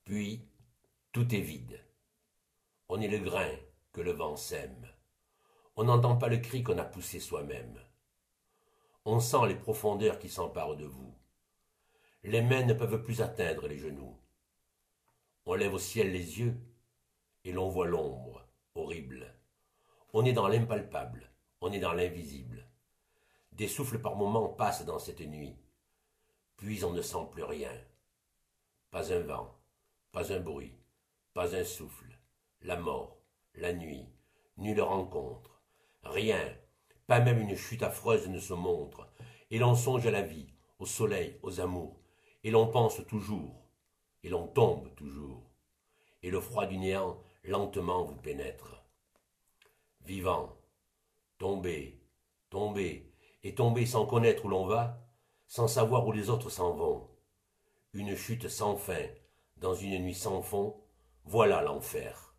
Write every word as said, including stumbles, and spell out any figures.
Puis, tout est vide. On est le grain que le vent sème. On n'entend pas le cri qu'on a poussé soi-même. On sent les profondeurs qui s'emparent de vous. Les mains ne peuvent plus atteindre les genoux. On lève au ciel les yeux et l'on voit l'ombre, horrible. On est dans l'impalpable, on est dans l'invisible. Des souffles par moments passent dans cette nuit. Puis on ne sent plus rien. Pas un vent, pas un bruit, pas un souffle. La mort, la nuit, nulle rencontre. Rien, pas même une chute affreuse ne se montre. Et l'on songe à la vie, au soleil, aux amours. Et l'on pense toujours, et l'on tombe toujours. Et le froid du néant lentement vous pénètre. Vivant, tomber, tomber, et tomber sans connaître où l'on va, sans savoir où les autres s'en vont. Une chute sans fin, dans une nuit sans fond, voilà l'enfer.